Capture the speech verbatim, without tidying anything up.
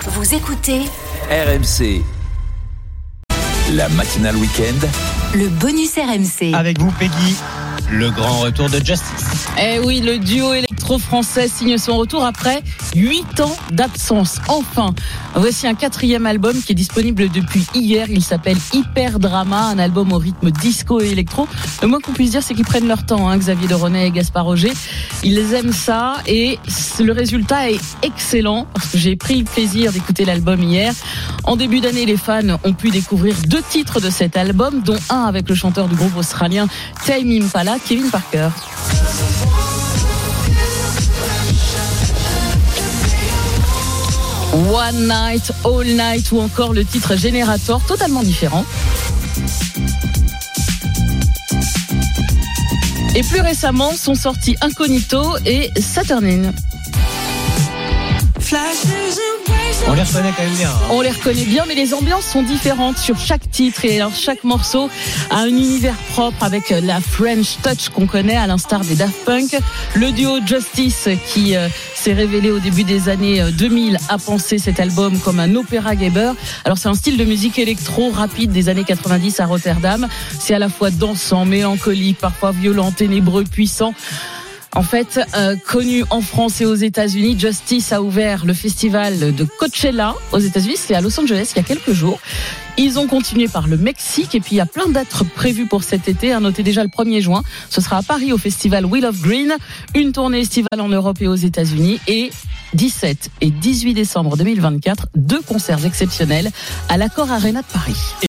Vous écoutez R M C. La matinale week-end. Le bonus R M C. Avec vous, Peggy, le grand retour de Justice. Eh oui, le duo électro-français signe son retour après huit ans d'absence. Enfin, voici un quatrième album qui est disponible depuis hier. Il s'appelle Hyper Drama, un album au rythme disco et électro. Le moins qu'on puisse dire, c'est qu'ils prennent leur temps, hein, Xavier Deronay et Gaspard Roger. Ils aiment ça et le résultat est excellent parce que j'ai pris le plaisir d'écouter l'album hier. En début d'année, les fans ont pu découvrir deux titres de cet album, dont un avec le chanteur du groupe australien Tame Impala, Kevin Parker. One Night, All Night ou encore le titre Generator, totalement différent. Et plus récemment sont sortis Incognito et Saturnine. On les reconnaît quand même bien. Hein. On les reconnaît bien, mais les ambiances sont différentes sur chaque titre. Et alors chaque morceau a un univers propre avec la French touch qu'on connaît, à l'instar des Daft Punk. Le duo Justice, qui euh, s'est révélé au début des années deux mille, a pensé cet album comme un opéra Gabber. Alors c'est un style de musique électro rapide des années quatre-vingt-dix à Rotterdam. C'est à la fois dansant, mélancolique, parfois violent, ténébreux, puissant. En fait, euh, connu en France et aux États-Unis, Justice a ouvert le festival de Coachella aux États-Unis. C'est à Los Angeles il y a quelques jours. Ils ont continué par le Mexique et puis il y a plein dates prévues pour cet été. À noter déjà le premier juin, ce sera à Paris au festival Wheel of Green, une tournée estivale en Europe et aux États-Unis et dix-sept et dix-huit décembre deux mille vingt-quatre, deux concerts exceptionnels à l'Accor Arena de Paris.